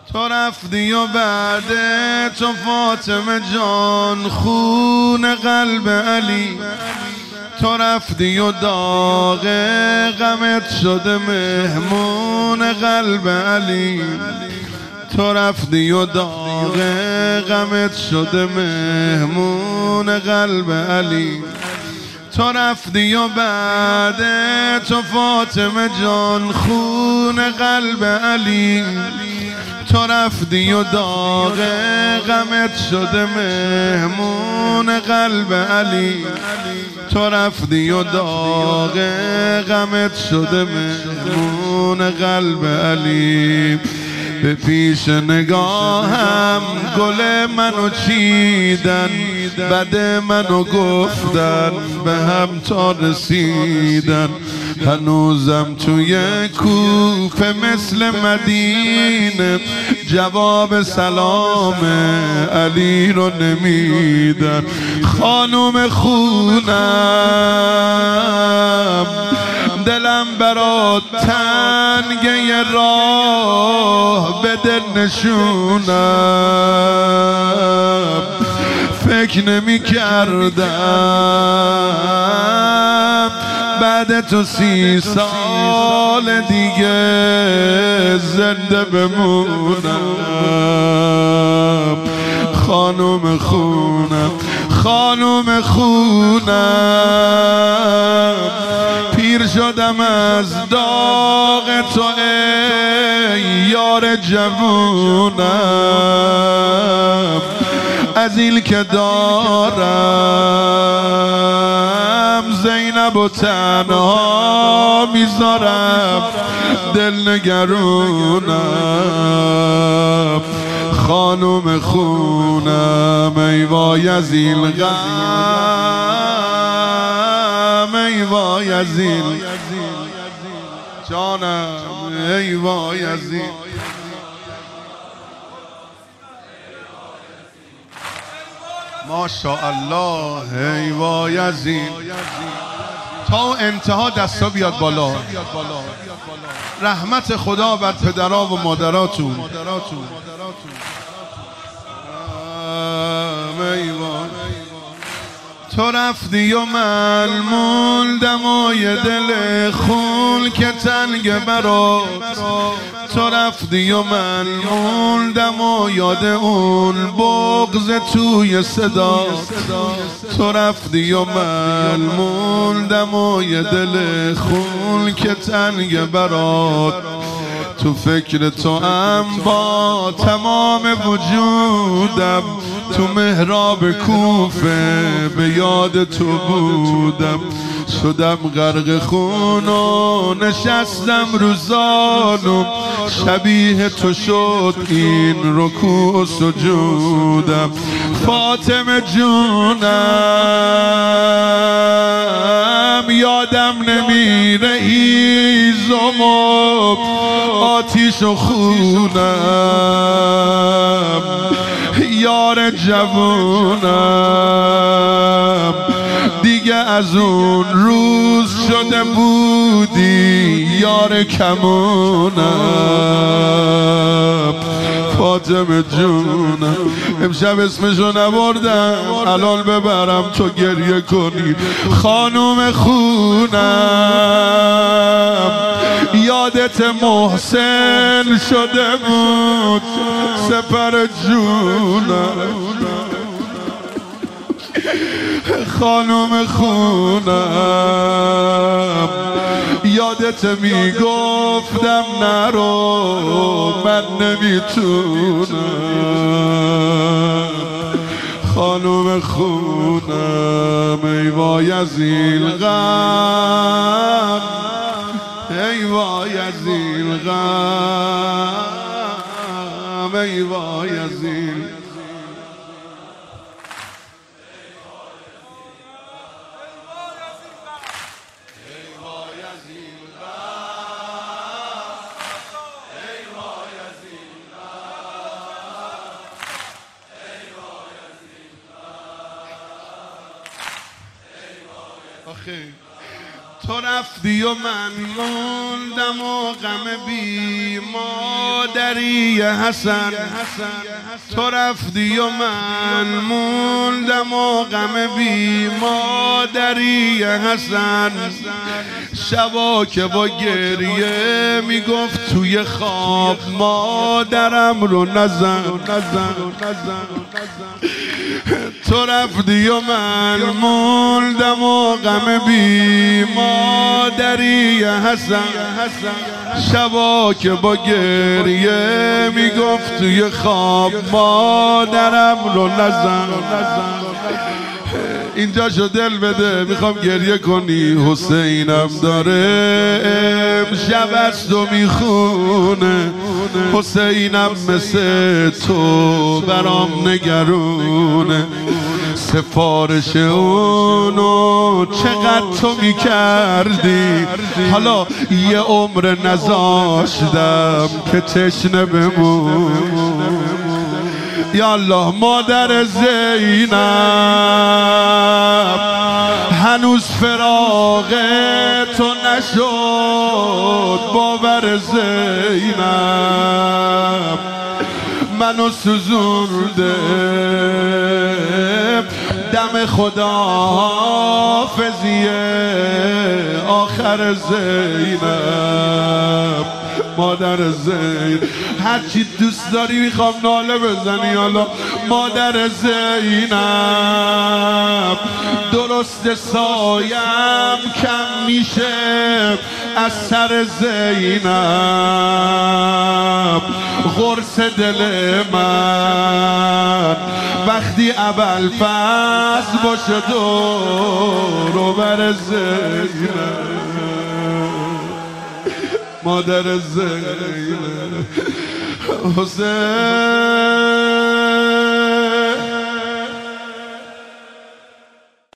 تو رفتی و بعد تو فاطمه جان خون قلب علی، تو رفتی و داغ غمت شده مهمون قلب علی، تو رفتی و داغ غمت شده مهمون قلب علی، تو رفتی و بعد تو فاطمه جان خون قلب علی، تو رفتی و داغ غمت شده مهمون قلب علی، تو رفتی و داغ غمت شده مهمون قلب علی. به پیش نگاهم گل منو چیدن، بد منو گفتن به هم تا رسیدن، هنوزم توی کوفه مثل مدینه جواب سلام علی رو نمیدن. خانوم خونم دلم برات تنگه راه به دل نشونم، فکر نمی کردم بعد تو 30 سال دیگه زنده بمونم. خانوم خونم، خانوم خونم، پیر شدم از داغ تو ای یار جوونم، از این که دارم زینب و تنها میذارم دل نگرونم. خانوم خونم ای وای از این غم، ای وای از این جانم، ای وای از این ماشاءالله، ای وای از این. تا انتها دستا بیاد بالا. رحمت خدا بر پدرها و مادراتون. تو رفتی و من موندم و یه دل خون که تنگ برات، تو رفتی و من موندم و یاد اون بغض توی صدا، تو رفتی و من موندم و یه دل خون که تنگ برات، تو فکر تو هم با تمام وجودم، تو محراب کوفه به یاد تو بودم، شدم غرق خون و نشستم رو زانو، شبیه تو شد این رکوع و سجودم. فاطمه جونم یادم نمیره هیزم و آتیش و خونم، یار جوونم دیگه از اون روز شده بودی یار کمونم. فاطمه جونم امشب اسمشو نبردم، الان ببرم تو گریه کنی. خانوم خونم یادت محسن شده بود سپر جونم. خانوم خونم یادت میگفتم نرو من نمیتونم. خانوم خونم ای وای از این غم، ای وای از این غم، ای وای از این تو رفتی و من موندم و غم بی مادری حسن. تو رفتی و من موندم و غم بی مادری حسن. شبا که با گریه میگفت توی خواب مادرم رو نزن. تو رفتی و من موندم و غم بی مادری حسن. شبا که با گریه میگفت توی خواب مادرم رو نزن. اینجا شو دل بده میخوام گریه کنی. حسینم داره امشب از تو میخونه. حسینم مثل تو برام نگرونه. سفارش اونو چقدر تو میکردی. حالا یه عمر نذاشتم که تشنه بمون. یا الله مادر زینب هنوز فراق تو نشد. باور زینب منو سوزونده. دم خدا حافظیه آخر زینب. مادر زینب هرچی دوست داری میخوام ناله بزنی. حالا مادر زینب درست سایم کم میشه از سر زینب. غرص دل من وقتی ابوالفضل باشه دور و بر زینب. مادر زینب حسین